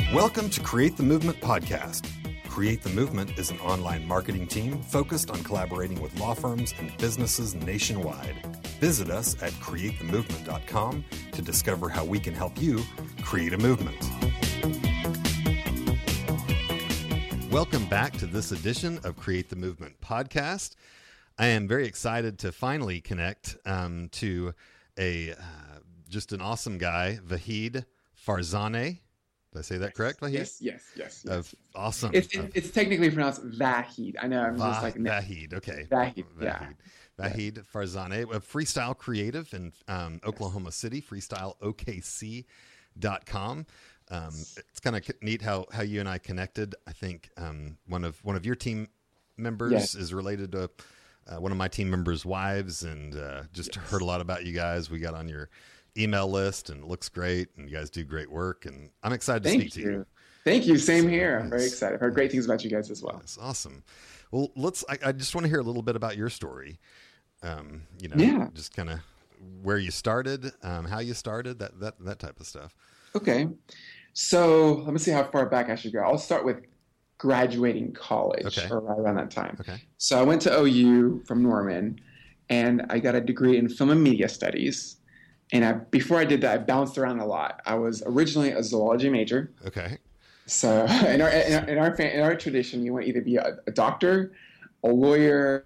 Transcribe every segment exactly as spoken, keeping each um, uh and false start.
Welcome to Create the Movement podcast. Create the Movement is an online marketing team focused on collaborating with law firms and businesses nationwide. Visit us at create the movement dot com to discover how we can help you create a movement. Welcome back to this edition of Create the Movement podcast. I am very excited to finally connect um, to a uh, just an awesome guy, Vahid Farzaneh. Did I say that correct, Vahid? Yes, yes, yes. yes, Of, yes. Awesome. It's, Of, it's technically pronounced Vahid. I know. I'm Va- just like Vahid. Okay. Vahid. Vahid. Yeah. Vahid Farzaneh, a freestyle creative in um, Oklahoma City, freestyle O K C dot com. Um, it's kind of neat how, how you and I connected. I think um, one of one of your team members Yes. is related to uh, one of my team members' wives, and uh, just Yes. heard a lot about you guys. We got on your email list, and it looks great, and you guys do great work, and I'm excited to Thank speak to you. you. Thank you. Same So, here. I'm very yes. excited. I've heard great things about you guys as well. That's awesome. Well, let's. I, I just want to hear a little bit about your story. Um, you know, Yeah. just kind of where you started, um, how you started, that that that type of stuff. Okay. So let me see how far back I should go. I'll start with graduating college Okay. or right around that time. Okay. So I went to O U from Norman, and I got a degree in film and media studies. And I, before I did that, I bounced around a lot. I was originally a zoology major. Okay. So in our in our in our, fa- in our tradition, you want to either be a, a doctor, a lawyer,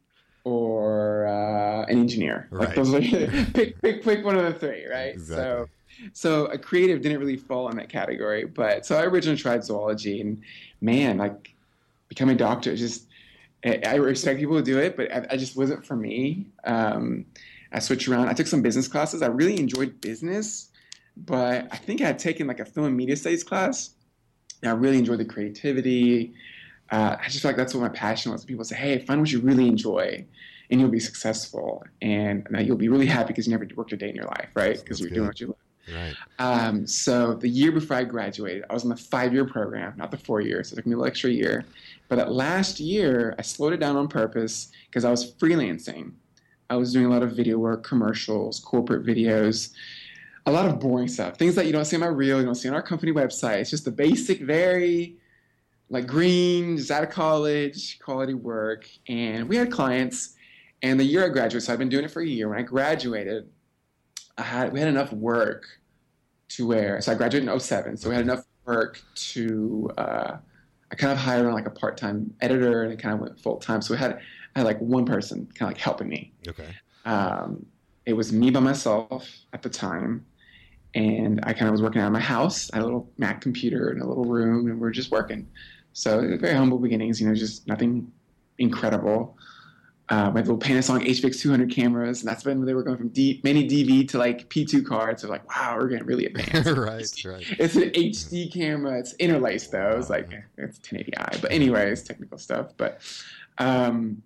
or uh, an engineer. Like Right. those are, pick pick pick one of the three, right? Exactly. So so a creative didn't really fall in that category. But so I originally tried zoology, and man, like becoming a doctor, is just I I respect people who do it, but I, I just wasn't for me. Um, I switched around. I took some business classes. I really enjoyed business, but I think I had taken like a film and media studies class. And I really enjoyed the creativity. Uh, I just feel like that's what my passion was. People say, hey, find what you really enjoy and you'll be successful. And, and you'll be really happy because you never worked a day in your life, right? Because That's you're good. doing what you love. Right. Um, so the year before I graduated, I was in the five-year program, not the four years. So it took me a little extra year. But that last year, I slowed it down on purpose because I was freelancing. I was doing a lot of video work, commercials, corporate videos, a lot of boring stuff, things that you don't see on my reel, you don't see on our company website. It's just the basic, very like green, just out of college, quality work. And we had clients. And the year I graduated, so I've been doing it for a year. When I graduated, I had we had enough work to where, so I graduated in oh seven, so we had enough work to, uh, I kind of hired on like a part-time editor, and it kind of went full-time. So we had, I had like one person kind of like helping me. Okay. Um, it was me by myself at the time, and I kind of was working out of my house. I had a little Mac computer in a little room, and we we're just working. So it was very humble beginnings, you know, just nothing incredible. Uh, we had little Panasonic H V X two hundred cameras, and that's when they were going from D, mini D V to like P two cards. So like, wow, we're getting really advanced. right. Right. It's an H D camera. It's interlaced though. It's like it's ten eighty i. But anyways, technical stuff. But um,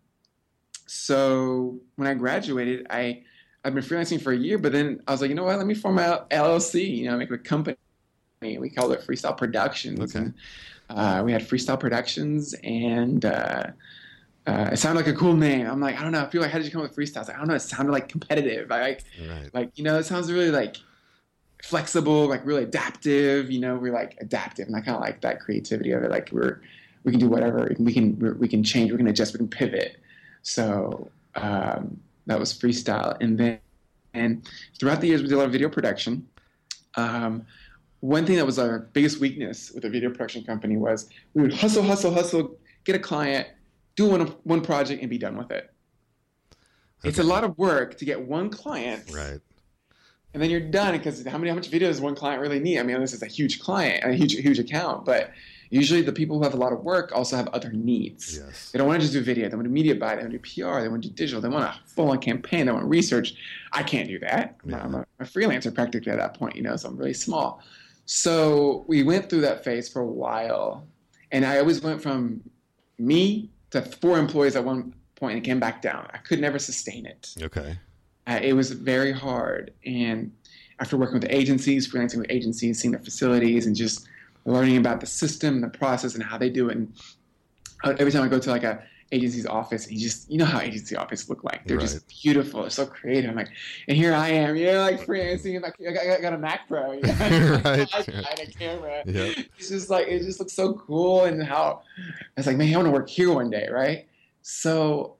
so when I graduated, I I've been freelancing for a year. But then I was like, you know what? Let me form my L L C. You know, make a company. We called it Freestyle Productions. Okay. And, uh, we had Freestyle Productions, and uh, uh, it sounded like a cool name. I'm like, I don't know. I feel like, how did you come up with freestyle? I was like, I don't know. It sounded like competitive. I like, Right. like you know, it sounds really like flexible, like really adaptive. You know, we're like adaptive, and I kind of like that creativity of it. Like we're we can do whatever. We can we're, we can change. We can adjust. We can pivot. So um, that was freestyle, and then and throughout the years, we did a lot of video production. Um, one thing that was our biggest weakness with a video production company was we would hustle, hustle, hustle, get a client, do one one project, and be done with it. Okay. It's a lot of work to get one client, Right. and then you're done. Because how many how much video does one client really need? I mean, this is a huge client, a huge huge account, but usually the people who have a lot of work also have other needs. Yes. They don't want to just do video. They want to media buy. They want to do P R. They want to do digital. They want a full-on campaign. They want research. I can't do that. Yeah. I'm a, a freelancer practically at that point, you know, so I'm really small. So we went through that phase for a while, and I always went from me to four employees at one point and came back down. I could never sustain it. Okay. Uh, it was very hard. And after working with agencies, freelancing with agencies, seeing their facilities, and just learning about the system, the process, and how they do it. And every time I go to like a agency's office. And you just, you know how agency offices look like. They're Right. just beautiful. They're so creative. I'm like, and here I am, you know, like freelancing. Like, I got, I got a Mac Pro. You know? Right. I got a camera. Yep. It's just like, it just looks so cool. And how, I was like, man, I want to work here one day, right? So,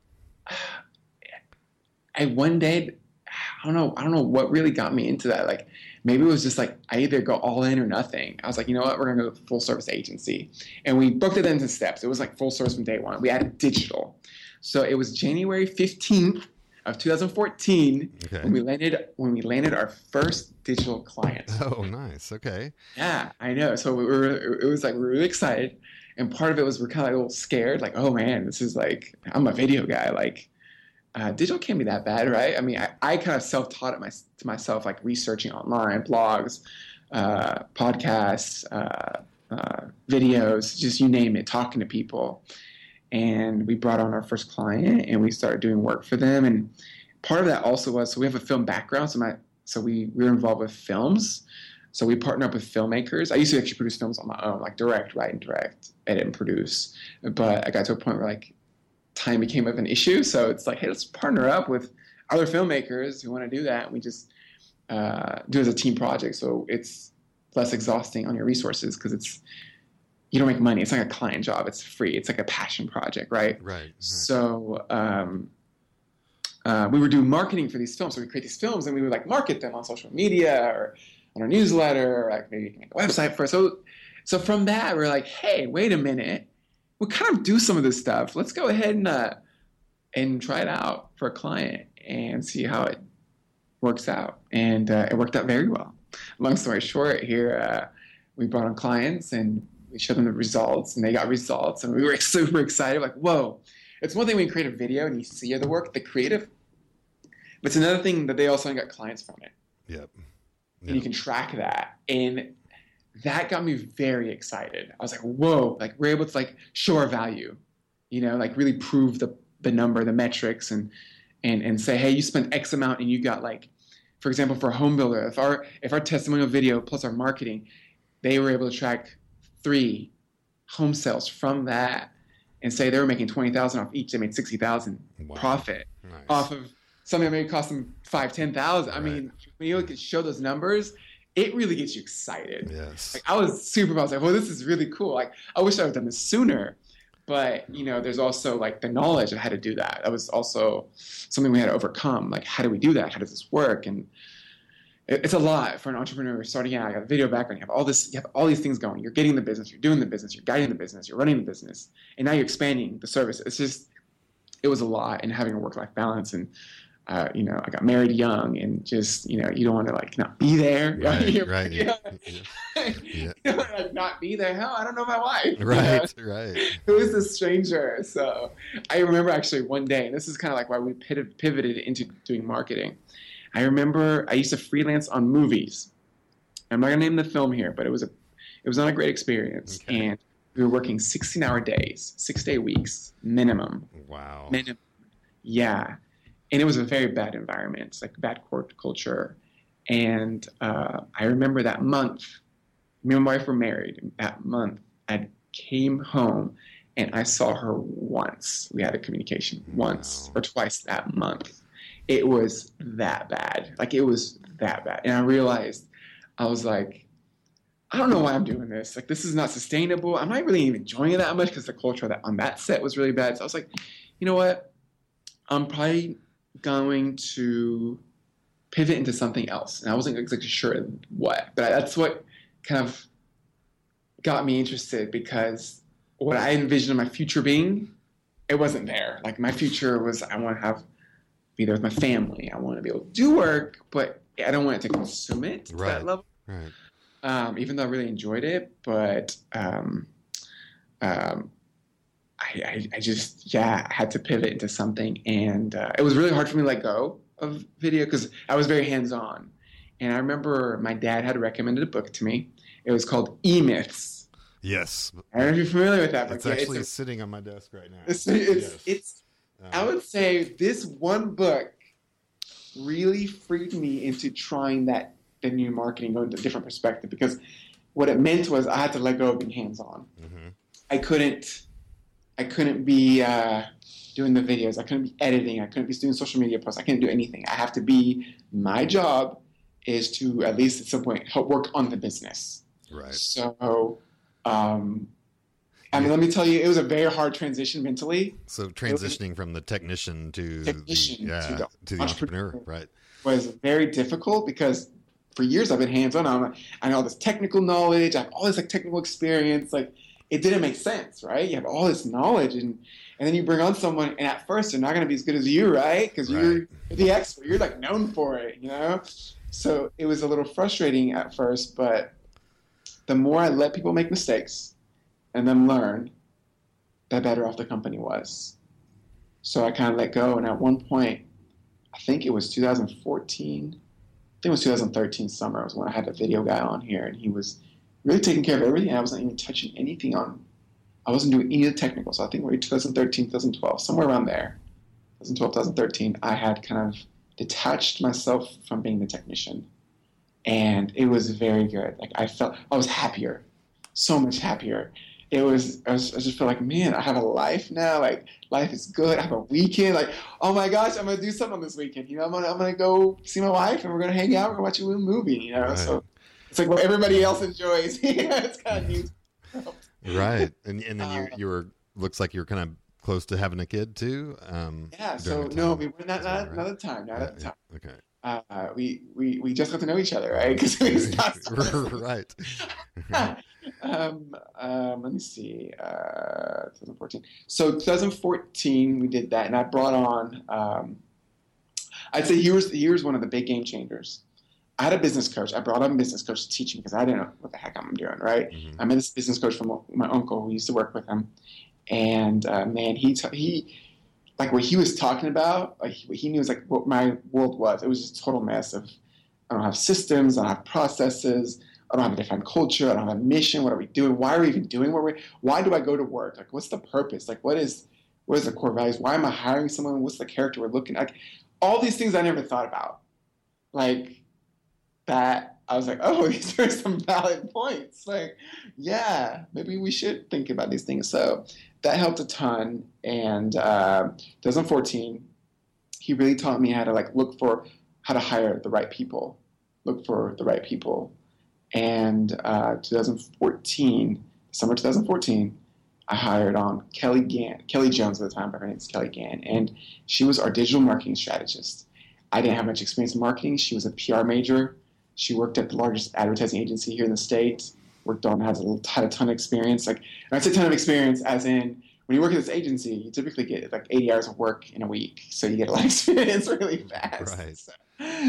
I one day, I don't know, I don't know what really got me into that. Like, maybe it was just like, I either go all in or nothing. I was like, you know what, we're going to go full service agency. And we booked it into steps. It was like full service from day one. We added digital. So it was January fifteenth of two thousand fourteen Okay. when we landed, when we landed our first digital client. Oh, nice. Okay. Yeah, I know. So we were, it was like, we were really excited. And part of it was we're kind of like a little scared, like, oh man, this is like, I'm a video guy. Like, uh, digital can't be that bad, right? I mean, I, I kind of self-taught it my, to myself, like researching online, blogs, uh, podcasts, uh, uh, videos, just you name it, talking to people. And we brought on our first client and we started doing work for them. And part of that also was, so we have a film background. So my, so we, we were involved with films. So we partnered up with filmmakers. I used to actually produce films on my own, like direct, write and direct, edit and produce. But I got to a point where like time became of an issue. So it's like, hey, let's partner up with other filmmakers who want to do that. And we just uh, do it as a team project. So it's less exhausting on your resources because it's, you don't make money. It's like a client job. It's free. It's like a passion project, right? Right. right. So um, uh, we were doing marketing for these films. So we create these films and we would like market them on social media or on our newsletter, or like maybe you can make a website for us. So, so from that, we're like, hey, wait a minute. We'll kind of do some of this stuff. Let's go ahead and uh, and try it out for a client and see how it works out. And uh, it worked out very well. Long story short, here uh, we brought on clients and we showed them the results, and they got results, and we were super excited. Like, whoa! It's one thing when you create a video and you see the work, the creative. But it's another thing that they also got clients from it. Yep. And you can track that, and that got me very excited. I was like, whoa, like we're able to like show our value, you know, like really prove the, the number, the metrics, and, and, and say, hey, you spent X amount and you got like, for example, for a home builder, if our, if our testimonial video plus our marketing, they were able to track three home sales from that and say they were making twenty thousand off each, they made sixty thousand Wow. profit nice. Nice. Off of something that maybe cost them five, ten thousand. I Right. mean, when you look at show those numbers, it really gets you excited. Yes. Like, I was super, I was like, well, this is really cool. Like, I wish I would have done this sooner. But, you know, there's also like the knowledge of how to do that. That was also something we had to overcome. Like, how do we do that? How does this work? And it, it's a lot for an entrepreneur starting out. You got a video background. You have all this, you have all these things going. You're getting the business. You're doing the business. You're guiding the business. You're running the business. And now you're expanding the service. It's just, it was a lot, and having a work-life balance. And, Uh, you know, I got married young, and just, you know, you don't want to like not be there. Right, you right. know, Yeah. you don't want to like not be there. Hell, I don't know my wife. Right, You know? right. Who is this stranger? So I remember actually one day, and this is kind of like why we piv- pivoted into doing marketing. I remember I used to freelance on movies. I'm not gonna name the film here, but it was a, it was not a great experience, Okay. and we were working sixteen-hour days, six-day weeks minimum. Wow. Minimum. Yeah. And it was a very bad environment. It's like bad court culture. And uh, I remember that month, me and my wife were married. That month, I came home and I saw her once. We had a communication once Wow. or twice that month. It was that bad. Like, it was that bad. And I realized, I was like, I don't know why I'm doing this. Like, this is not sustainable. I'm not really even enjoying it that much because the culture that on that set was really bad. So I was like, you know what? I'm probably going to pivot into something else. And I wasn't exactly sure what, but that's what kind of got me interested, because what I envisioned my future being, it wasn't there. Like, my future was, I want to have, be there with my family. I want to be able to do work, but I don't want it to consume it to Right. that level. Right. Um, even though I really enjoyed it, but um, um, I, I, I just, yeah, I had to pivot into something. And uh, it was really hard for me to let go of video because I was very hands-on. And I remember my dad had recommended a book to me. It was called E-Myths. Yes. I don't know if you're familiar with that book. It's Yeah, actually it's, sitting on my desk right now. a, it's, it's, Yes. it's Um, I would say this one book really freed me into trying that, the new marketing, going to a different perspective, because what it meant was I had to let go of being hands-on. mhm. I couldn't I couldn't be uh, doing the videos. I couldn't be editing. I couldn't be doing social media posts. I couldn't do anything. I have to be, my job is to at least at some point help work on the business. Right. So, um, I mean, let me tell you, it was a very hard transition mentally. So transitioning from the technician to technician the, yeah, to the, to the entrepreneur, entrepreneur, right? Was very difficult because for years I've been hands-on. I'm, I know all this technical knowledge. I have all this like technical experience. Like it didn't make sense, right? You have all this knowledge, and and then you bring on someone, and at first they're not going to be as good as you, right? Because right. you're, you're the expert. You're like known for it, you know. So it was a little frustrating at first, but the more I let people make mistakes and then learn, the better off the company was. So I kind of let go, and at one point, I think it was two thousand fourteen, I think it was two thousand thirteen summer was when I had a video guy on here, and he was really taking care of everything. I wasn't even touching anything on, I wasn't doing any of the technical. So I think we're twenty thirteen, twenty twelve, somewhere around there, twenty twelve, twenty thirteen, I had kind of detached myself from being the technician. And it was very good. Like I felt, I was happier, so much happier. It was, I, was, I just felt like, man, I have a life now. Like life is good. I have a weekend. Like, oh my gosh, I'm going to do something on this weekend. You know, I'm going to I'm gonna go see my wife, and we're going to hang out. We're going to watch a movie, you know? Right. So it's like what everybody else enjoys. Yeah, it's kind of neat. Right. And and then you, you were, looks like you were kind of close to having a kid too. Um, yeah. So no, we were not, not, not at the time, not yeah, at the time. Yeah. Okay. Uh, we, we, we just got to know each other, right? Because we stopped. Right. um, um, let me see. Uh, twenty fourteen. So twenty fourteen, we did that, and I brought on. Um, I'd say here's here's one of the big game changers. I had a business coach. I brought on a business coach to teach me because I didn't know what the heck I'm doing. Right. Mm-hmm. I met this business coach from my uncle who used to work with him, and uh, man, he t- he. Like what he was talking about, like what he knew was like what my world was. It was just a total mess of, I don't have systems, I don't have processes, I don't have a defined culture, I don't have a mission. What are we doing? Why are we even doing what we're? Why do I go to work? Like, what's the purpose? Like, what is, what is the core values? Why am I hiring someone? What's the character we're looking at? Like, all these things I never thought about. Like that, I was like, oh, these are some valid points. Like, yeah, maybe we should think about these things. So that helped a ton. And uh, twenty fourteen, he really taught me how to like look for how to hire the right people, look for the right people. And uh, twenty fourteen, summer twenty fourteen, I hired on Kelly Gann, Kelly Jones at the time, but her name is Kelly Gann, and she was our digital marketing strategist. I didn't have much experience in marketing. She was a P R major. She worked at the largest advertising agency here in the States, worked on, has a, had a ton of experience. Like, and I say ton of experience as in, when you work at this agency, you typically get like eighty hours of work in a week. So you get a lot of experience really fast. Right. So,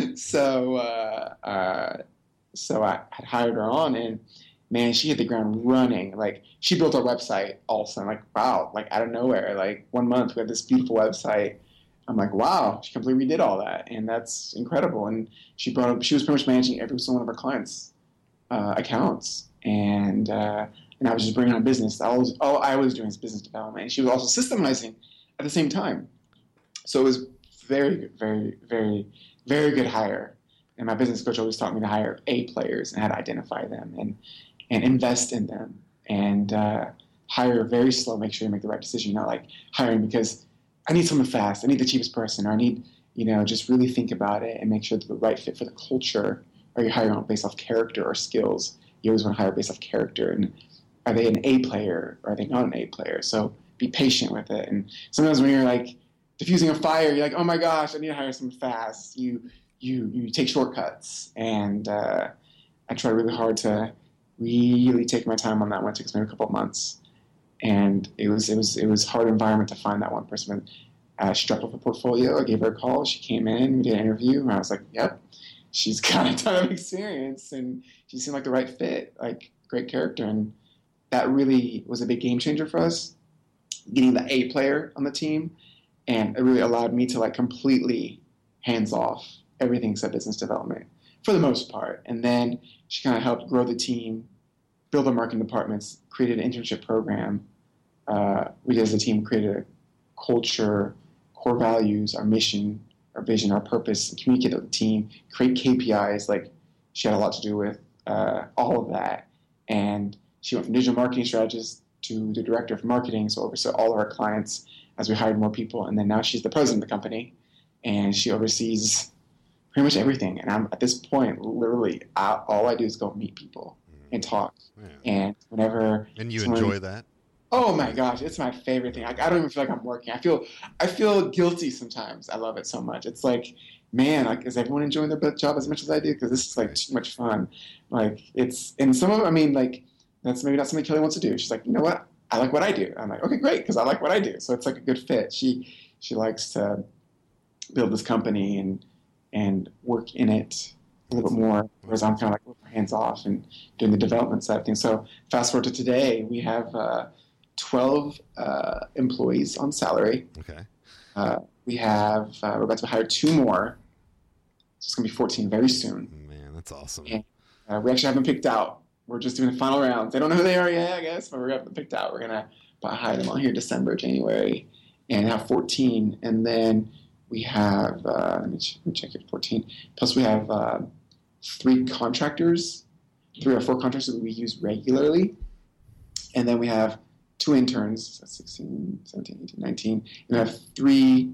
so, uh, uh, so I had hired her on, and man, she hit the ground running. Like, she built our website also. I'm like, wow, like out of nowhere, like one month we had this beautiful website. I'm like, wow, she completely redid all that. And that's incredible. And she brought up, she was pretty much managing every single one of our clients' uh, accounts. And, uh, and I was just bringing on business. I was, all I was doing is business development. And she was also systemizing at the same time. So it was very good, very, very, very good hire. And my business coach always taught me to hire A players and how to identify them and, and invest in them. And uh, hire very slow, make sure you make the right decision. Not like hiring because I need someone fast. I need the cheapest person. Or I need, you know, just really think about it and make sure they're the right fit for the culture. Or you're hiring based off character or skills. You always want to hire based off character. And are they an A player or are they not an A player? So be patient with it. And sometimes when you're like diffusing a fire, you're like, oh my gosh, I need to hire someone fast. You you you take shortcuts. And uh, I try really hard to really take my time on that one. It took maybe a couple of months. And it was it was it was a hard environment to find that one person. Uh, she dropped off a portfolio. I gave her a call. She came in. We did an interview. And I was like, yep, she's got a ton of experience. And she seemed like the right fit, like great character. And that really was a big game changer for us, getting the A player on the team. And it really allowed me to like completely hands off everything except business development for the most part. And then she kind of helped grow the team, build our marketing departments, created an internship program. Uh, we as a team created a culture, core values, our mission, our vision, our purpose, communicate with the team, create K P Is. Like, she had a lot to do with uh, all of that. And she went from digital marketing strategist to the director of marketing, so oversaw all of our clients as we hired more people. And then now she's the president of the company, and she oversees pretty much everything. And I'm at this point, literally, I, all I do is go meet people and talk. Yeah. And whenever and you someone, enjoy that. Oh my gosh, it's my favorite thing. Like, I don't even feel like I'm working. I feel I feel guilty sometimes. I love it so much. It's like, man, like, is everyone enjoying their job as much as I do? Because this is like too much fun. Like, it's and some of I mean, like, that's maybe not something Kelly wants to do. She's like, you know what? I like what I do. I'm like, okay, great, because I like what I do. So it's like a good fit. She she likes to build this company and and work in it a little bit more, whereas I'm kind of like hands off and doing the development side of things. So fast forward to today, we have uh, twelve uh, employees on salary. Okay. Uh, we have uh, we're about to hire two more, so it's gonna be fourteen very soon. Man, that's awesome. And, uh, we actually have them picked out. We're just doing the final rounds. They don't know who they are yet, I guess, but we're going to have them picked out. We're going to hire them all here December, January, and have fourteen. And then we have, uh, let, me ch- let me check it, fourteen. Plus we have uh, three contractors, three or four contractors that we use regularly. And then we have two interns, that's sixteen, seventeen, eighteen, nineteen. And we have three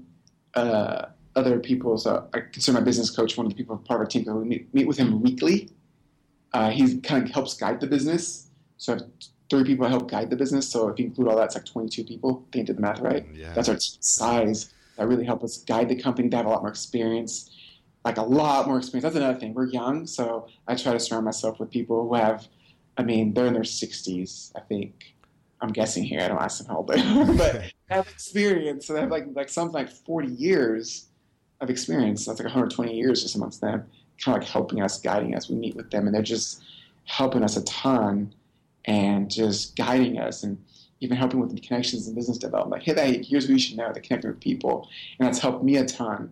uh, other people. So I consider my business coach one of the people part of our team. So we meet, meet with him weekly. Uh, he kind of helps guide the business. So I have three people that help guide the business. So if you include all that, it's like twenty-two people. I think I did the math right. Yeah. That's our size that really help us guide the company. They have a lot more experience, like a lot more experience. That's another thing. We're young, so I try to surround myself with people who have, I mean, they're in their sixties, I think. I'm guessing here. I don't ask them how old they are, but have experience. So they have like like something like forty years of experience. That's like one hundred twenty years just amongst them. Kind of like helping us, guiding us. We meet with them, and they're just helping us a ton and just guiding us and even helping with the connections and business development. Like, hey, here's what you should know, the connecting with people. And that's helped me a ton,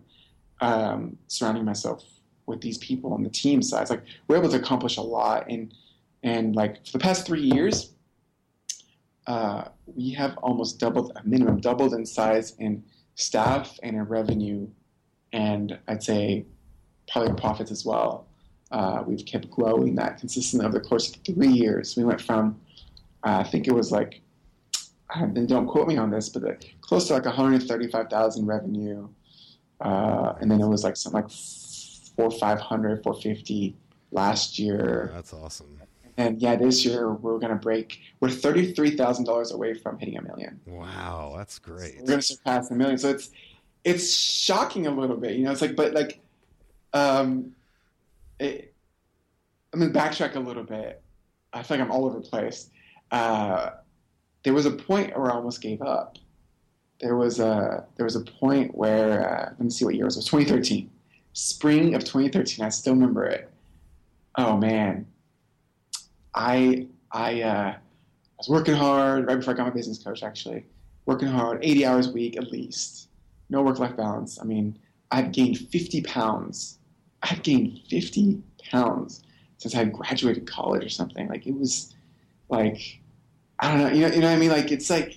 um, surrounding myself with these people on the team side. It's like we're able to accomplish a lot. And, and like for the past three years, uh, we have almost doubled, a minimum doubled in size in staff and in revenue. And I'd say probably in profits as well. Uh, we've kept growing that consistently over the course of three years. We went from, uh, I think it was like, and don't quote me on this, but the, close to like one hundred thirty-five thousand revenue. Uh, and then it was like something like four, five hundred, four fifty last year. Oh, that's awesome. And yeah, this year we're going to break, we're thirty-three thousand dollars away from hitting a million. Wow, that's great. So we're going to surpass a million. So it's, it's shocking a little bit, you know, it's like, but like, Um, it, I'm going to backtrack a little bit. I feel like I'm all over the place. Uh, there was a point where I almost gave up. There was a there was a point where uh, let me see what year it was. It was twenty thirteen, spring of twenty thirteen. I still remember it. Oh man, I I uh, I was working hard right before I got my business coach. Actually, working hard, eighty hours a week at least. No work-life balance. I mean, I've gained fifty pounds. I've gained fifty pounds since I graduated college or something. Like it was like, I don't know, you know, you know what I mean? Like, it's like,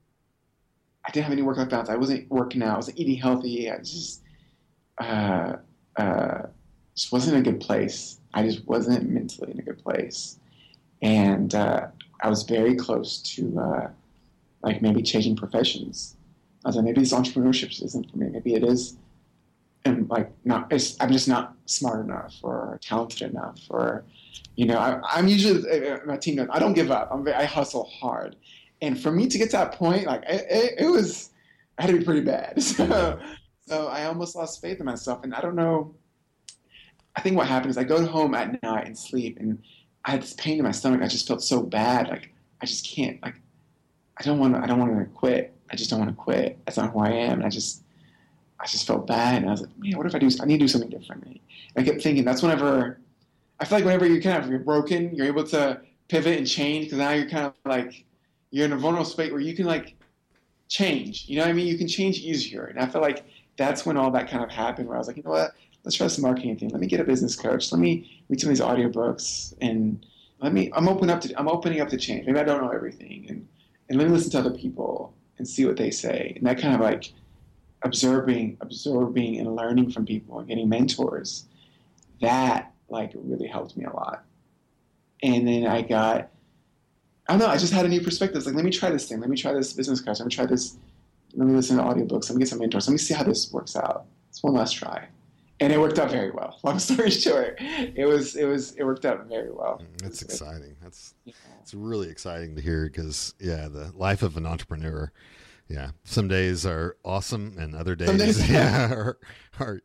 I didn't have any work-life balance. I wasn't working out. I wasn't eating healthy. I just, uh, uh, just wasn't in a good place. I just wasn't mentally in a good place. And, uh, I was very close to, uh, like maybe changing professions. I was like, maybe this entrepreneurship isn't for me. Maybe it is. And like not, it's, I'm just not smart enough or talented enough, or, you know, I, I'm usually uh, my team. I don't give up. I'm very, I hustle hard, and for me to get to that point, like it, it, it was, I had to be pretty bad. So, so I almost lost faith in myself, and I don't know. I think what happened is I go home at night and sleep, and I had this pain in my stomach. I just felt so bad. Like I just can't. Like I don't want to. I don't want to quit. I just don't want to quit. That's not who I am. And I just. I just felt bad, and I was like, man, what if I do, I need to do something differently. And I kept thinking, that's whenever, I feel like whenever you kind of, you're broken, you're able to pivot and change, because now you're kind of like, you're in a vulnerable state where you can like change, you know what I mean? You can change easier. And I feel like that's when all that kind of happened, where I was like, you know what, let's try some marketing thing. Let me get a business coach. Let me read some of these audiobooks, and let me, I'm open up to, I'm opening up to change. Maybe I don't know everything, and, and let me listen to other people and see what they say. And that kind of like, observing, absorbing and learning from people and getting mentors, that like really helped me a lot. And then I got, I don't know. I just had a new perspective. It's like, let me try this thing. Let me try this business coach. Let me try this. Let me listen to audiobooks. Let me get some mentors. Let me see how this works out. It's one last try. And it worked out very well. Long story short, it was, it was, it worked out very well. That's exciting. That's, yeah. It's really exciting to hear because, yeah, the life of an entrepreneur, yeah, some days are awesome and other days, days yeah, are, are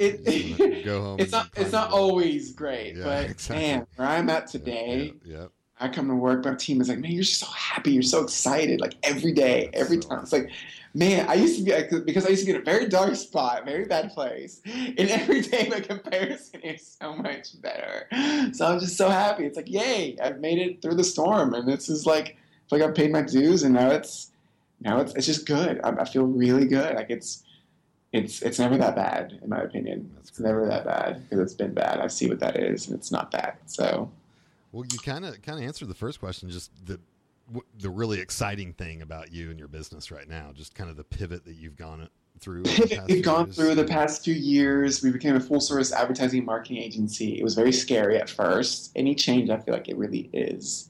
it, go home. It's not, it's not always great, yeah, but exactly. Man, where I'm at today, yeah, yeah. I come to work, my team is like, man, you're just so happy. You're so excited. Like every day, That's every so time. Awesome. It's like, man, I used to be, because I used to be in a very dark spot, very bad place. And every day my comparison is so much better. So I'm just so happy. It's like, yay, I've made it through the storm. And this is like, I feel like I've paid my dues and now it's, now it's, it's just good. I, I feel really good. Like it's, it's, it's never that bad, in my opinion. That's it's never that bad because it's been bad. I see what that is and it's not that. So. Well, you kind of kind of answered the first question, just the the really exciting thing about you and your business right now, just kind of the pivot that you've gone through. Pivot we've gone years. through the past few years. We became a full service advertising and marketing agency. It was very scary at first. Any change, I feel like it really is.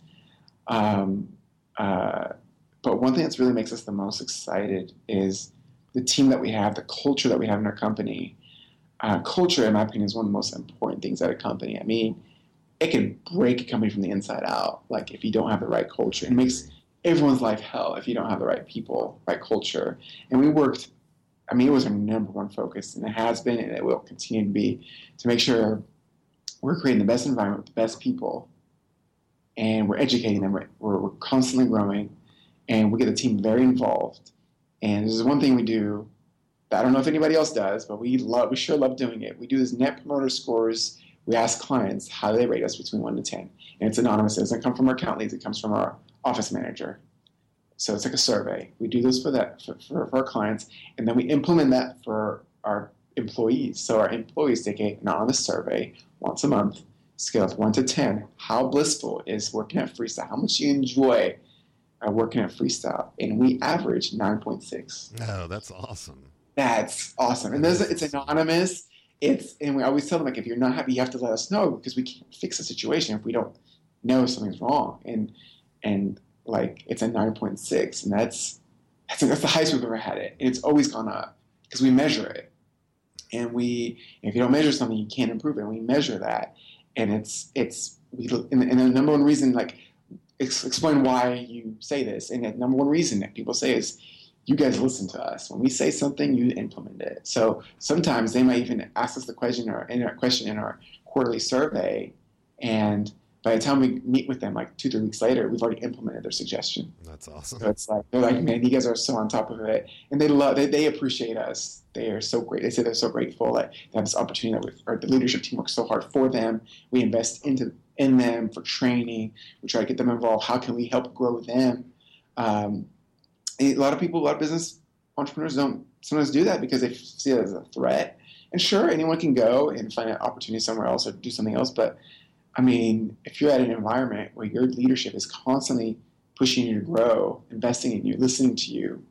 Um, uh, but one thing that really makes us the most excited is the team that we have, the culture that we have in our company. Uh, culture, in my opinion, is one of the most important things at a company. I mean, it can break a company from the inside out. Like if you don't have the right culture, it makes everyone's life hell if you don't have the right people, right culture. And we worked, I mean, it was our number one focus and it has been, and it will continue to be, to make sure we're creating the best environment with the best people and we're educating them. We're, we're constantly growing and we get the team very involved. And this is one thing we do that I don't know if anybody else does, but we love, we sure love doing it. We do this Net Promoter Scores. We ask clients how they rate us between one to ten. And it's anonymous. It doesn't come from our account leads. It comes from our office manager. So it's like a survey. We do this for that for, for, for our clients, and then we implement that for our employees. So our employees take an anonymous survey once a month, scale of one to ten. How blissful is working at Freestyle? How much do you enjoy uh, working at Freestyle? And we average nine point six. Oh, that's awesome. That's awesome. And there's, it's anonymous. It's, and we always tell them, like, if you're not happy, you have to let us know because we can't fix the situation if we don't know something's wrong. And, and like, it's a nine point six, and that's, that's, that's the highest we've ever had it. And it's always gone up because we measure it. And we, if you don't measure something, you can't improve it. And we measure that. And it's, it's, we, and, and the number one reason, like, ex- explain why you say this. And the number one reason that people say is, you guys listen to us. When we say something, you implement it. So sometimes they might even ask us the question or in our question in our quarterly survey, and by the time we meet with them, like two, three weeks later, we've already implemented their suggestion. That's awesome. So it's like they're like, man, you guys are so on top of it, and they love, they, they appreciate us. They are so great. They say they're so grateful that they have this opportunity that we, or the leadership team works so hard for them. We invest into in them for training. We try to get them involved. How can we help grow them? Um, A lot of people, a lot of business entrepreneurs don't sometimes do that because they see it as a threat. And sure, anyone can go and find an opportunity somewhere else or do something else. But, I mean, if you're at an environment where your leadership is constantly pushing you to grow, investing in you, listening to you,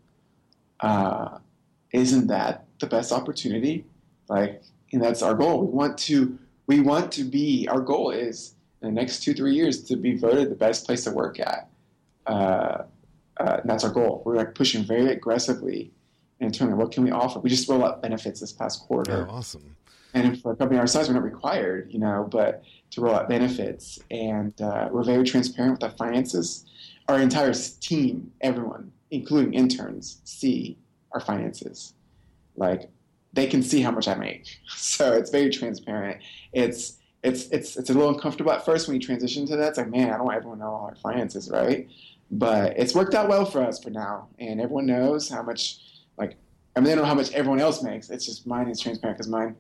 uh, isn't that the best opportunity? Like, and that's our goal. We want to, we want to be, our goal is in the next two, three years to be voted the best place to work at. Uh, Uh, and that's our goal. We're like pushing very aggressively and determining what can we offer. We just roll out benefits this past quarter. Oh, awesome. And for a company our size, we're not required, you know, but to roll out benefits. And uh, we're very transparent with our finances. Our entire team, everyone, including interns, see our finances. Like, they can see how much I make. So it's very transparent. It's it's it's it's a little uncomfortable at first when you transition to that. It's like, man, I don't want everyone to know all our finances, right? But it's worked out well for us for now, and everyone knows how much, like, I mean, they don't know how much everyone else makes. It's just mine is transparent because mine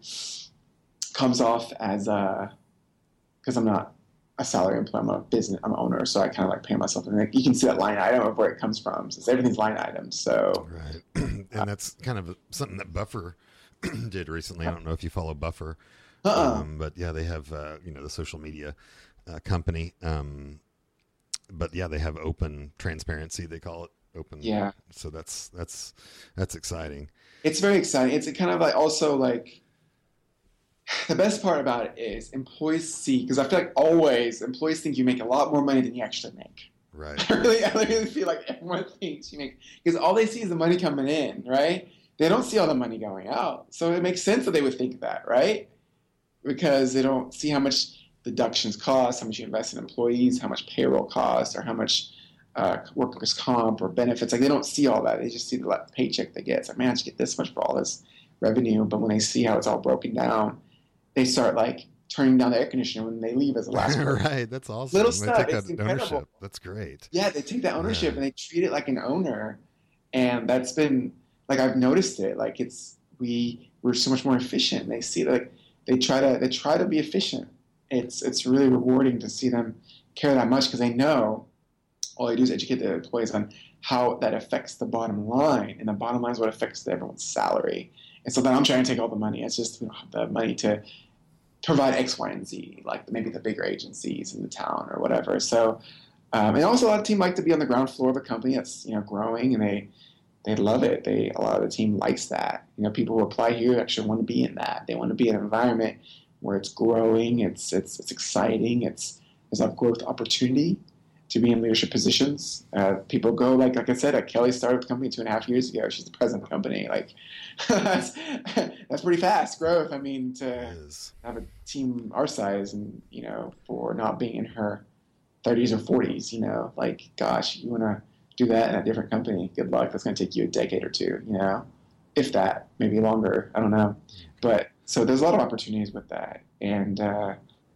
comes off as, because I'm not a salary employee, I'm a business, I'm an owner, so I kind of like pay myself. And like, you can see that line item of where it comes from. So everything's line items. So right, and that's kind of something that Buffer did recently. I don't know if you follow Buffer, uh-uh. um, but yeah, they have uh, you know the social media uh, company. Um, But yeah, they have open transparency. They call it open. Yeah. So that's that's that's exciting. It's very exciting. It's kind of like also like the best part about it is employees see, because I feel like always employees think you make a lot more money than you actually make. Right. I really, I really feel like everyone thinks she makes, because all they see is the money coming in, right? They don't see all the money going out. So it makes sense that they would think that, right? Because they don't see how much deductions cost, how much you invest in employees, how much payroll costs, or how much uh, workers' comp or benefits. Like they don't see all that. They just see the paycheck they get. It's like, man, I should get this much for all this revenue. But when they see how it's all broken down, they start like turning down the air conditioner when they leave as the last person. Right. That's awesome. Little they stuff. take It's that incredible. ownership. That's great. Yeah, they take that ownership Yeah. and they treat it like an owner. And that's been like I've noticed it. Like it's we we're so much more efficient. They see like they try to they try to be efficient. It's it's really rewarding to see them care that much because they know all they do is educate the employees on how that affects the bottom line, and the bottom line is what affects everyone's salary. And so then I'm trying to take all the money. It's just we don't have the money to provide X, Y, and Z, like maybe the bigger agencies in the town or whatever. So, um, and also a lot of team like to be on the ground floor of a company that's you know growing, and they they love it. They a lot of the team likes that. You know, people who apply here actually want to be in that. They want to be in an environment where it's growing, it's it's it's exciting, it's there's a growth opportunity to be in leadership positions. Uh, people go like like I said, uh, Kelly started the company two and a half years ago. She's the president of the company. Like that's that's pretty fast growth. I mean, to have a team our size, and you know, for not being in her thirties or forties, you know, like gosh, you want to do that in a different company? Good luck. That's going to take you a decade or two, you know, if that, maybe longer. I don't know, but so there's a lot of opportunities with that, and. Uh,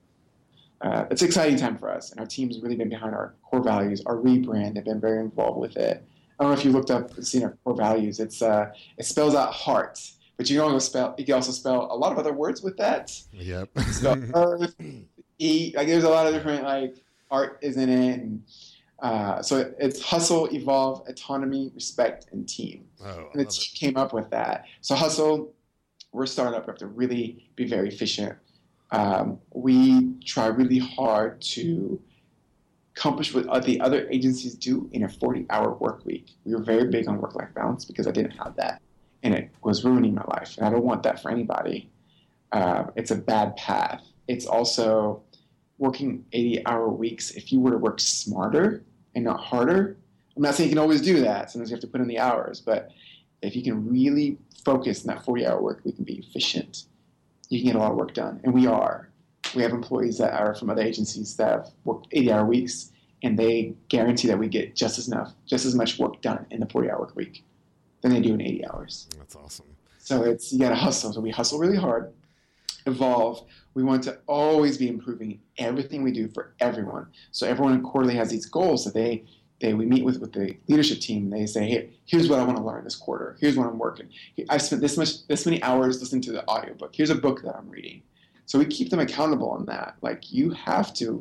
Uh, it's an exciting time for us, and our team's really been behind our core values. Our rebrand, they've been very involved with it. I don't know if you looked up and seen our core values. It's uh, it spells out heart, but you can also spell you can also spell a lot of other words with that. Yep. So earth, eat, like there's a lot of different like art is in it, and uh, so it, it's hustle, evolve, autonomy, respect, and team. Oh, and the team it. came up with that. So hustle, we're a startup. We have to really be very efficient. Um, we try really hard to accomplish what the other agencies do in a forty-hour work week. We were very big on work-life balance because I didn't have that, and it was ruining my life. And I don't want that for anybody. Uh, it's a bad path. It's also working eighty-hour weeks. If you were to work smarter and not harder, I'm not saying you can always do that. Sometimes you have to put in the hours, but if you can really focus in that forty-hour work week and be efficient, you can get a lot of work done. And we are. We have employees that are from other agencies that have worked eighty-hour weeks, and they guarantee that we get just as enough, just as much work done in the forty-hour work week than they do in eighty hours. That's awesome. So it's you got to hustle. So we hustle really hard, evolve. We want to always be improving everything we do for everyone. So everyone in Quarterly has these goals that they They, we meet with, with the leadership team. They say, hey, here's what I want to learn this quarter. Here's what I'm working. I've spent this much, this many hours listening to the audiobook. Here's a book that I'm reading. So we keep them accountable on that. Like you have to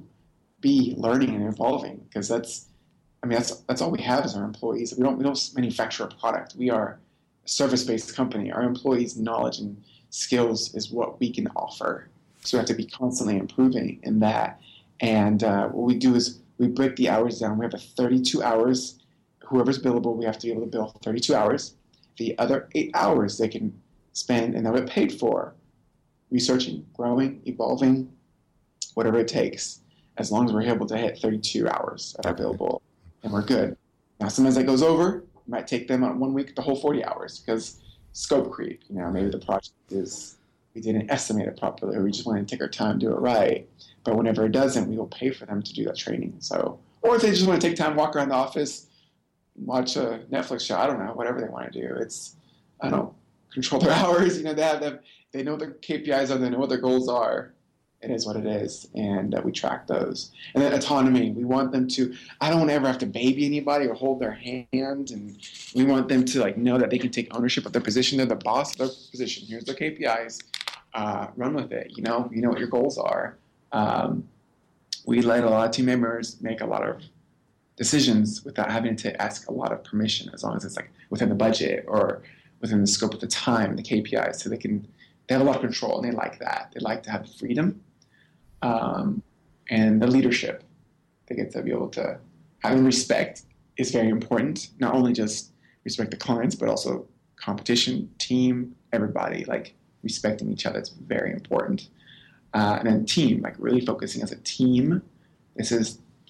be learning and evolving because that's, I mean, that's that's all we have as our employees. We don't we don't manufacture a product. We are a service-based company. Our employees' knowledge and skills is what we can offer. So we have to be constantly improving in that. And uh, what we do is we break the hours down. We have a thirty-two hours. Whoever's billable, we have to be able to bill thirty-two hours. The other eight hours they can spend, and they'll get paid for researching, growing, evolving, whatever it takes, as long as we're able to hit thirty-two hours of our billable, and we're good. Now, sometimes that goes over. It might take them on one week the whole forty hours because scope creep. You know, maybe the project is we didn't estimate it properly, or we just wanted to take our time, do it right. But whenever it doesn't, we will pay for them to do that training. So, or if they just want to take time, walk around the office, watch a Netflix show, I don't know, whatever they want to do. It's, I don't control their hours. You know, they have them, they know their K P Is are, they know what their goals are. It is what it is, and uh, we track those. And then autonomy, we want them to, I don't want to ever have to baby anybody or hold their hand, and we want them to like know that they can take ownership of their position. They're the boss of their position. Here's their K P Is. Uh, run with it. You know, you know what your goals are. Um, we let a lot of team members make a lot of decisions without having to ask a lot of permission, as long as it's like within the budget or within the scope of the time and the K P Is, so they can they have a lot of control, and they like that. They like to have the freedom um, and the leadership. They get to be able to having respect is very important. Not only just respect the clients, but also competition, team, everybody. Like respecting each other is very important. Uh, and then team, like really focusing as a team. This is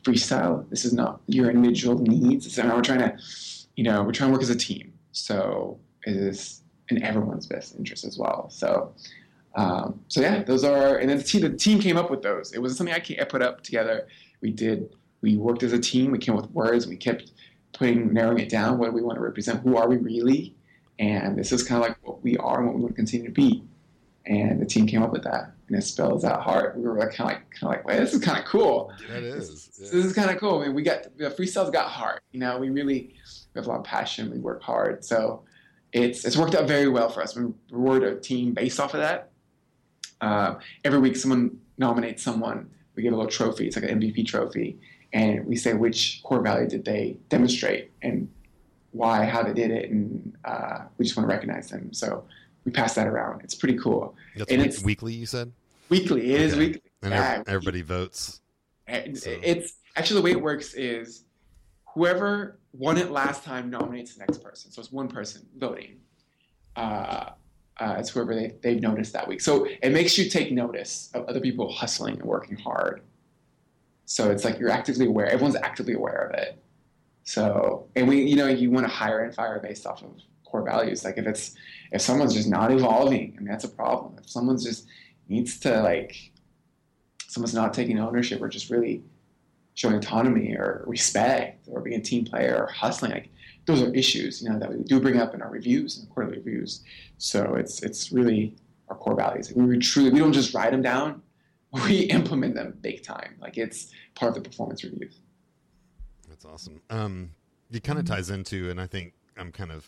freestyle. This is not your individual needs. So now we're trying to, you know, we're trying to work as a team. So it is in everyone's best interest as well. So, um, so yeah, those are, and then the team, the team came up with those. It wasn't something I, came, I put up together. We did, we worked as a team. We came up with words. We kept putting, narrowing it down. What do we want to represent? Who are we really? And this is kind of like what we are and what we want to continue to be. And the team came up with that, and it spells out hard. We were like, kind of like, kind of like, well, this is kind of cool. That is. This, Yeah. this is kind of cool. I mean, we got the freestyles got hard. You know, we really we have a lot of passion. We work hard, so it's it's worked out very well for us. We reward a team based off of that. Uh, every week, someone nominates someone. We give a little trophy. It's like an M V P trophy, and we say which core value did they demonstrate and why, how they did it, and uh, we just want to recognize them. So we pass that around. It's pretty cool. That's and week, it's weekly, you said? Weekly. It okay. is weekly. And yeah, everybody votes. And so. It's actually the way it works is whoever won it last time nominates the next person. So it's one person voting. Uh, uh, it's whoever they, they've noticed that week. So it makes you take notice of other people hustling and working hard. So it's like you're actively aware. Everyone's actively aware of it. So, and we, you know, you want to hire and fire based off of core values. Like if it's, if someone's just not evolving, I mean, that's a problem. If someone's just needs to like, someone's not taking ownership or just really showing autonomy or respect or being a team player or hustling, like those are issues, you know, that we do bring up in our reviews and quarterly reviews. So it's, it's really our core values. We really, truly, we don't just write them down, we implement them big time. Like it's part of the performance reviews. That's awesome. Um, it kind of ties into, and I think I'm kind of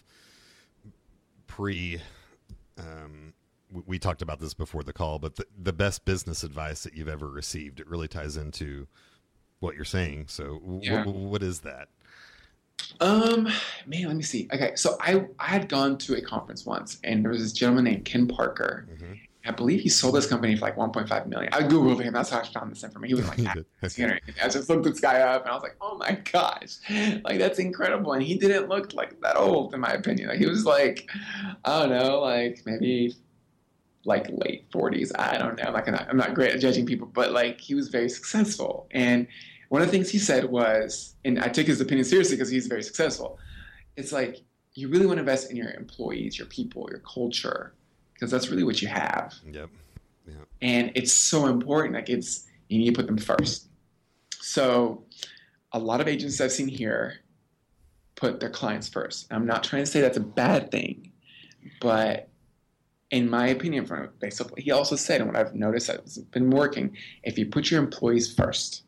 pre, um, we, we talked about this before the call, but the, the best business advice that you've ever received, it really ties into what you're saying. So Yeah. w- what is that? Um, man, let me see. Okay. So I, I had gone to a conference once and there was this gentleman named Ken Parker. Mm-hmm. I believe he sold this company for like one point five million. I Googled him. That's how I found this information. He was like, Okay. I just looked this guy up and I was like, oh my gosh, like that's incredible. And he didn't look like that old, in my opinion. Like he was like, I don't know, like maybe like late forties. I don't know. I'm not gonna, I'm not great at judging people, but like he was very successful. And one of the things he said was, and I took his opinion seriously because he's very successful. It's like, you really want to invest in your employees, your people, your culture, because that's really what you have. Yep. Yeah. And it's so important. Like it's, you need to put them first. So a lot of agents I've seen here put their clients first. I'm not trying to say that's a bad thing, but in my opinion, from based on what he also said, and what I've noticed that's been working, if you put your employees first,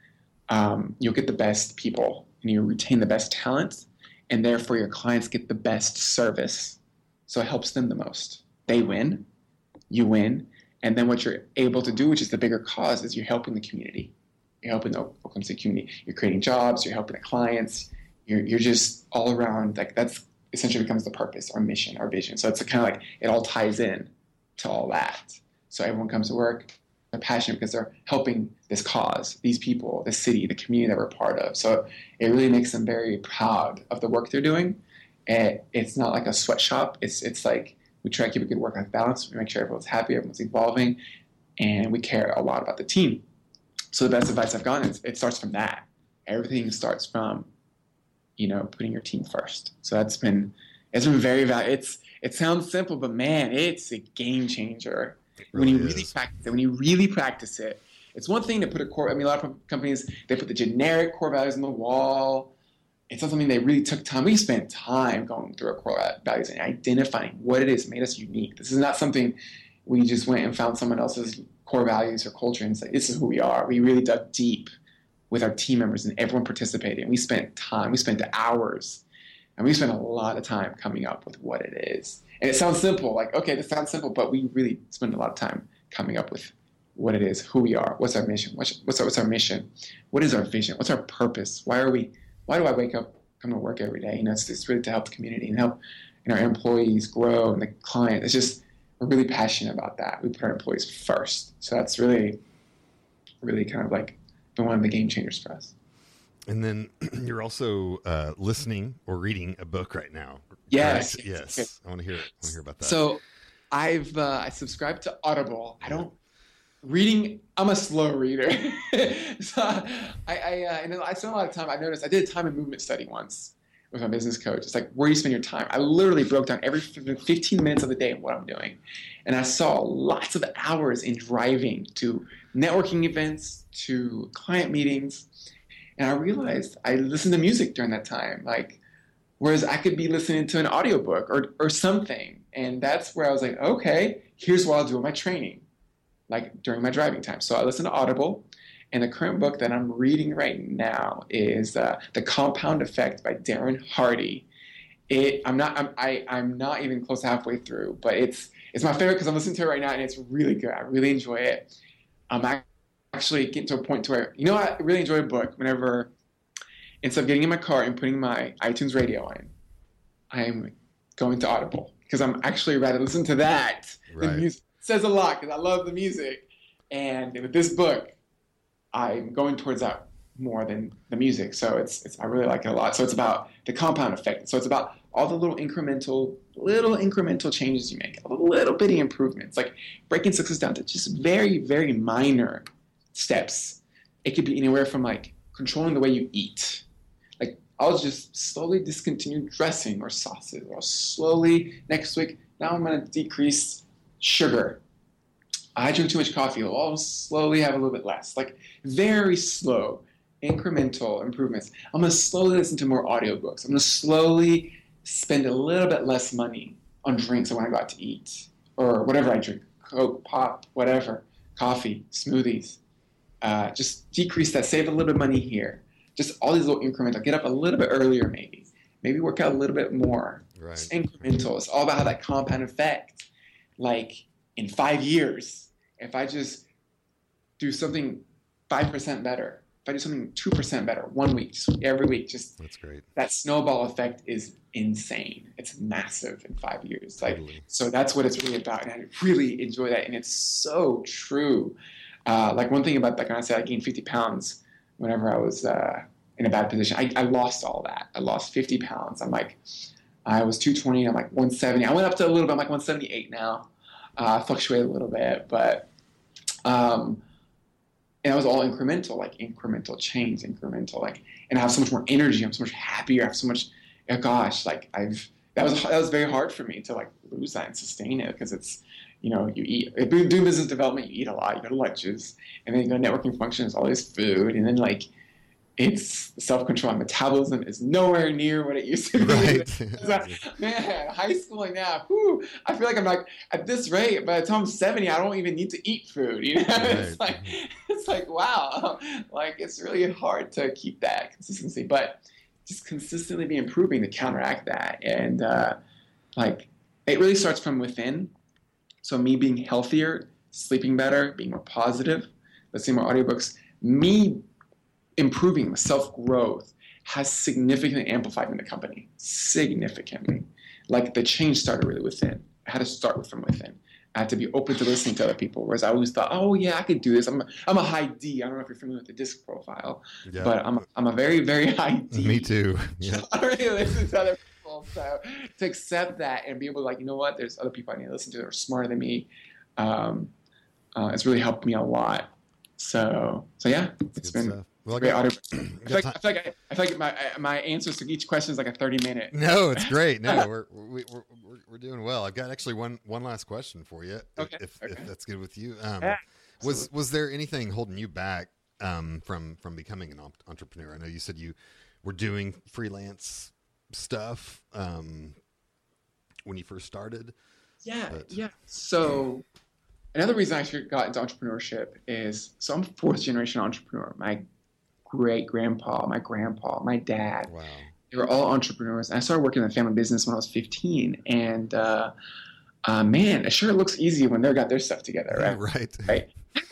um, you'll get the best people and you retain the best talent, and therefore your clients get the best service. So it helps them the most. They win, you win, and then what you're able to do, which is the bigger cause, is you're helping the community. You're helping the Oklahoma City community. You're creating jobs. You're helping the clients. You're you're just all around. Like that's essentially becomes the purpose, our mission, our vision. So it's kind of like it all ties in to all that. So everyone comes to work, they're passionate because they're helping this cause, these people, the city, the community that we're part of. So it really makes them very proud of the work they're doing. And it's not like a sweatshop. It's it's like we try to keep a good work-life balance. We make sure everyone's happy, everyone's evolving, and we care a lot about the team. So the best advice I've gotten is it starts from that. Everything starts from, you know, putting your team first. So that's been, it's been very valuable. It's, it sounds simple, but man, it's a game changer. When Really you really is. practice it, when you really practice it, it's one thing to put a core, I mean, a lot of companies, they put the generic core values on the wall. It's not something they really took time. We spent time going through our core values and identifying what it is made us unique. This is not something we just went and found someone else's core values or culture and said, this is who we are. We really dug deep with our team members and everyone participated. And we spent time, we spent hours, and we spent a lot of time coming up with what it is. And it sounds simple, like, okay, this sounds simple, but we really spend a lot of time coming up with what it is, who we are, what's our mission, what's, what's, our, what's our mission, what is our vision, what's our purpose, why are we, why do I wake up, come to work every day? You know, it's, it's really to help the community and help you know, our employees grow and the client. It's just, we're really passionate about that. We put our employees first. So that's really, really kind of like been one of the game changers for us. And then you're also uh, listening or reading a book right now. Yes. Correct? Yes. Okay. I want to hear it. I want to hear about that. So I've, uh, I subscribed to Audible. I don't, reading, I'm a slow reader. so I, I, uh, and I spent a lot of time, I noticed, I did a time and movement study once with my business coach. It's like, where do you spend your time? I literally broke down every fifteen minutes of the day what I'm doing. And I saw lots of hours in driving to networking events, to client meetings. And I realized I listened to music during that time. Like, whereas I could be listening to an audiobook or, or something. And that's where I was like, okay, here's what I'll do in my training, like during my driving time. So I listen to Audible. And the current book that I'm reading right now is uh, The Compound Effect by Darren Hardy. It, I'm not, I'm, I, I'm not even close to halfway through, but it's, it's my favorite because I'm listening to it right now and it's really good. I really enjoy it. I'm actually getting to a point to where, you know, I really enjoy a book whenever, instead of getting in my car and putting my iTunes radio on, I'm going to Audible because I'm actually rather listen to that. Right. The music says a lot because I love the music. And with this book, I'm going towards that more than the music. So it's, it's I really like it a lot. So it's about the compound effect. So it's about all the little incremental, little incremental changes you make, little bitty improvements, like breaking success down to just very, very minor steps. It could be anywhere from like controlling the way you eat. Like I'll just slowly discontinue dressing or sauces, or slowly next week, now I'm going to decrease sugar. I drink too much coffee. I'll slowly have a little bit less. Like very slow, incremental improvements. I'm going to slowly listen to more audiobooks. I'm going to slowly spend a little bit less money on drinks when I go out to eat or whatever I drink, Coke, pop, whatever, coffee, smoothies. Uh, just decrease that, save a little bit of money here. Just all these little incremental. Get up a little bit earlier maybe. Maybe work out a little bit more. Right. It's incremental. It's all about how that compound effect. Like in five years, if I just do something five percent better, if I do something two percent better one week, just every week, just That's great. That snowball effect is insane. It's massive in five years. Like, Totally. so that's what it's really about. And I really enjoy that. And it's so true. Uh, like one thing about, like when I said I gained fifty pounds whenever I was uh, in a bad position, I, I lost all that. I lost fifty pounds. I'm like, I was two twenty. I'm like one seventy. I went up to a little bit. I'm like one seventy-eight now. Uh, fluctuated a little bit, but um, and it was all incremental, like incremental change, incremental, like, and I have so much more energy. I'm so much happier. I have so much. Oh gosh, like I've that was that was very hard for me to like lose that and sustain it because it's, you know, you eat, if you do business development, you eat a lot. You go to lunches, and then you go to networking functions, all this food, and then like it's self-control. Metabolism is nowhere near what it used to be. Right. Like, man, high schooling now, whew, I feel like I'm like, at this rate, by the time I'm seventy, I don't even need to eat food. You know, Right. it's like, it's like, wow, like it's really hard to keep that consistency, but just consistently be improving to counteract that. And uh, like, it really starts from within. So me being healthier, sleeping better, being more positive, listening to more audiobooks, me improving self-growth has significantly amplified in the company, significantly. Like the change started really within. I had to start from within. I had to be open to listening to other people, whereas I always thought, oh yeah, I could do this. I'm a, I'm a high D. I don't know if you're familiar with the DISC profile, Yeah. but I'm a, I'm a very, very high D. Me too. Yeah. I don't really listen to other people. So to accept that and be able to like, you know what, there's other people I need to listen to that are smarter than me. Um, uh, it's really helped me a lot. So, so yeah, it's Good been stuff. Well, I great got- audio. I got feel like, time- I feel like, I, I feel like my, my answers to each question is like a thirty minute. No, it's great. No, we're we, we're we're we're doing well. I've got actually one one last question for you, if- Okay, if okay. if that's good with you. Um, Yeah, was was there anything holding you back um, from from becoming an op- entrepreneur? I know you said you were doing freelance stuff um, when you first started. Yeah, But- yeah. So another reason I actually got into entrepreneurship is, so I'm fourth generation entrepreneur. My great grandpa, my grandpa, my dad, Wow. they were all entrepreneurs. And I started working in the family business when I was fifteen. And uh, uh, man, it sure looks easy when they got their stuff together, right? Right. Right.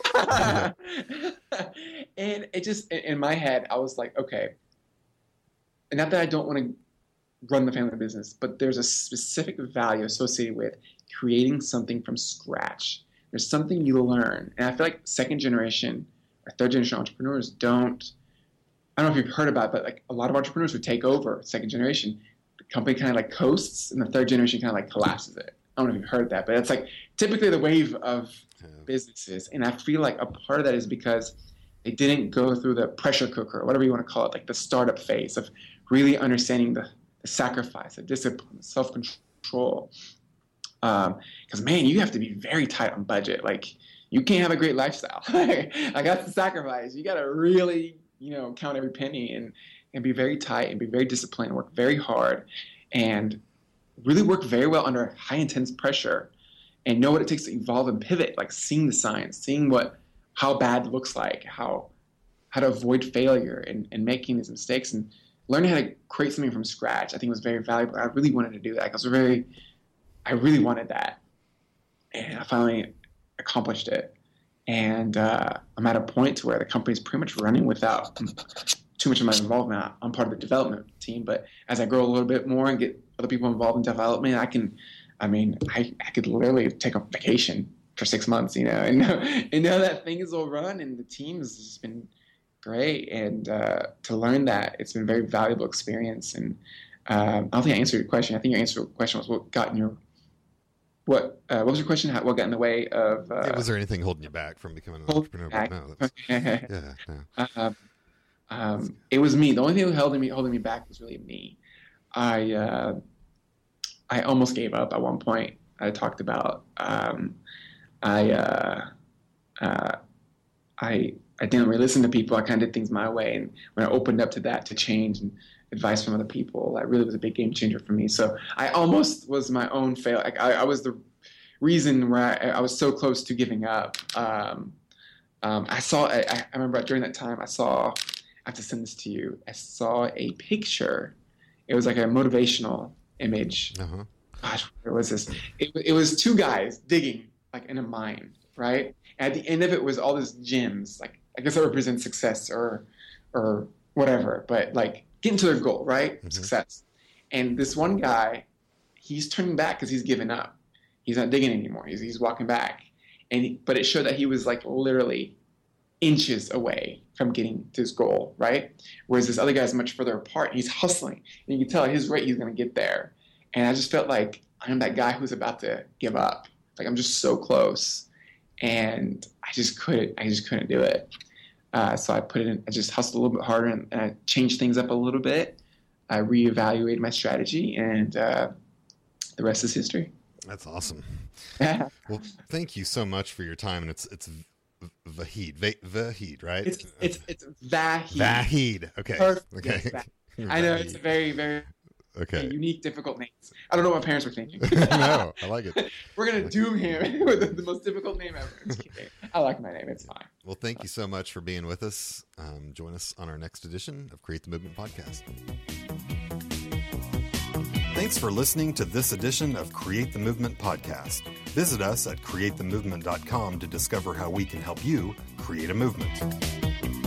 And it just, in, in my head, I was like, okay, and not that I don't want to run the family business, but there's a specific value associated with creating something from scratch. There's something you learn. And I feel like second generation or third generation entrepreneurs don't, I don't know if you've heard about it, but like a lot of entrepreneurs would take over second generation. The company kind of like coasts and the third generation kind of like collapses it. I don't know if you've heard that, but it's like typically the wave of Yeah. businesses. And I feel like a part of that is because they didn't go through the pressure cooker, whatever you want to call it, like the startup phase of really understanding the, the sacrifice, the discipline, the self-control. Because, um, man, you have to be very tight on budget. Like, you can't have a great lifestyle. Like, that's the sacrifice. You got to really, you know, count every penny and, and be very tight and be very disciplined, work very hard, and really work very well under high intense pressure and know what it takes to evolve and pivot, like seeing the signs, seeing what how bad looks like, how how to avoid failure and, and making these mistakes and learning how to create something from scratch. I think was very valuable. I really wanted to do that. I was very, I really wanted that. And I finally accomplished it. And uh, I'm at a point to where the company's pretty much running without too much of my involvement. I'm part of the development team, but as I grow a little bit more and get other people involved in development, I can, I mean, I, I could literally take a vacation for six months, you know, and know, and know that things will run, and the team has just been great. And uh, to learn that, it's been a very valuable experience. And um, I don't think I answered your question. I think your answer question was what got in your, what uh, what was your question? How, what got in the way of? Uh, Yeah, was there anything holding you back from becoming an Hold entrepreneur? back. No, that's, yeah, no. Um, um, it was me. The only thing that held me holding me back was really me. I uh, I almost gave up at one point. I talked about. Um, I uh, uh, I I didn't really listen to people. I kind of did things my way, and when I opened up to that, to change and advice from other people, that really was a big game changer for me. So I almost was my own fail. Like I, I was the reason where I, I was so close to giving up. Um, um, I saw. I, I remember during that time, I saw. I have to send this to you. I saw a picture. It was like a motivational image. Uh-huh. Gosh, where was this? It, it was two guys digging like in a mine, right? And at the end of it was all these gems. Like I guess that represents success or or whatever. But like getting to their goal, right? Mm-hmm. Success. And this one guy, he's turning back because he's given up. He's not digging anymore. He's he's walking back. And he, but it showed that he was like literally inches away from getting to his goal, right? Whereas this other guy's much further apart. He's hustling. And you can tell at his rate he's going to get there. And I just felt like I'm that guy who's about to give up. Like I'm just so close. And I just couldn't, I just couldn't do it. Uh, so I put it in, I just hustled a little bit harder and, and I changed things up a little bit. I reevaluated my strategy and uh, the rest is history. That's awesome. Well, thank you so much for your time. And it's, it's, Vahid, Vahid, right? It's it's it's Vahid. Vahid. Okay. Perfect. Okay. Yes, I know it's a very very okay unique, difficult name. I don't know what my parents were thinking. No, I like it. We're gonna doom him with the, the most difficult name ever. I'm just kidding. I like my name. It's fine. Well, thank you so much for being with us. Um, join us on our next edition of Create the Movement podcast. Thanks for listening to this edition of Create the Movement podcast. Visit us at create the movement dot com to discover how we can help you create a movement.